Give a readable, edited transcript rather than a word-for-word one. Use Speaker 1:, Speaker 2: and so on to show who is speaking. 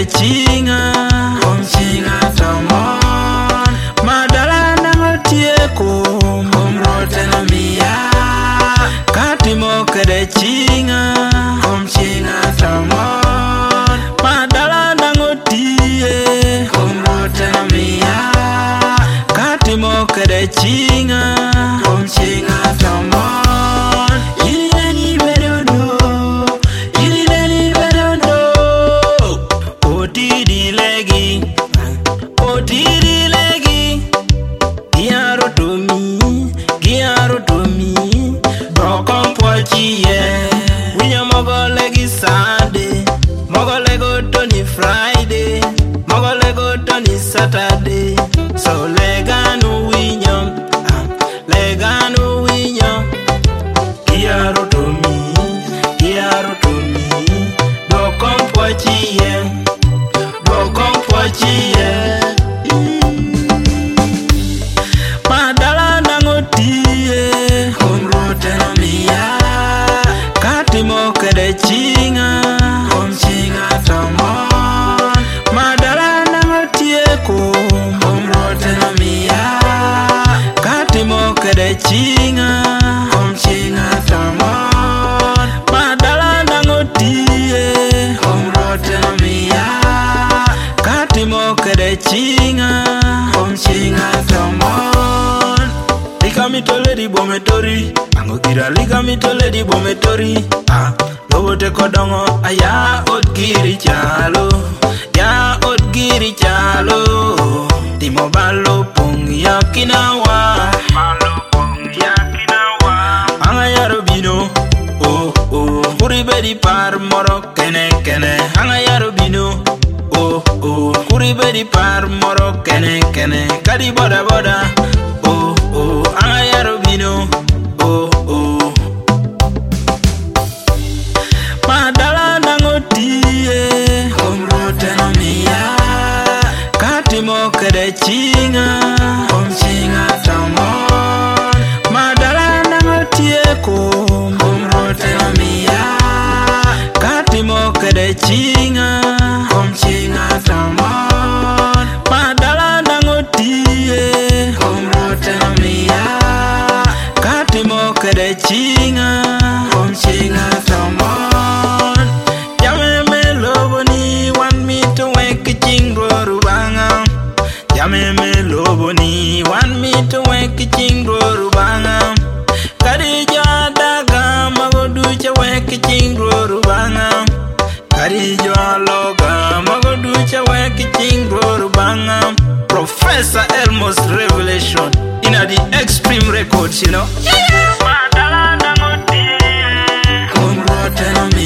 Speaker 1: chinga Om chinga tomon Madala nango tieko Om rote no miya Katimo kede chinga Om chinga tomon Madala nango tie Om rote no miya Katimo kede chinga Om chinga tomon Friday, mogolego Tony Saturday. So legano winyo. Kiaro to me. Do kompwachiye. Madala nangotie, omrote no miya. Katimo kede chinga, om chinga tomo. Chinga, om chinga tomon Madala nango tie Om rote no miya Katimo kede chinga Om chinga tomon Lika mitole di bometori Ango gira lika mitole di bometori Lobo te kodongo Aya ot giri chalo Ya ot giri chalo Timo balo pong yakinawa Kuribedi par moro kene Hanga yaro bino Kuribedi par moro kene Kadi boda Hanga yaro bino Madala nango tie Om rote no miya Katimo kede chinga Om chinga tomon Madala nango tie Om rote no miya Katimo kede chinga Om chinga tomon Madala nango tie Om rote no miya Katimo kede chinga Om chinga tomon Jameme lobo ni want me to wake chingro rubanga Jameme lobo ni want me to wake chingro rubanga Kadija daga magoducha weke chingro rubanga Karijo loga magoducha weke chingro rubanga Professor Elmo's revelation in the Extreme Records, you know. Madala nango tie Om rote no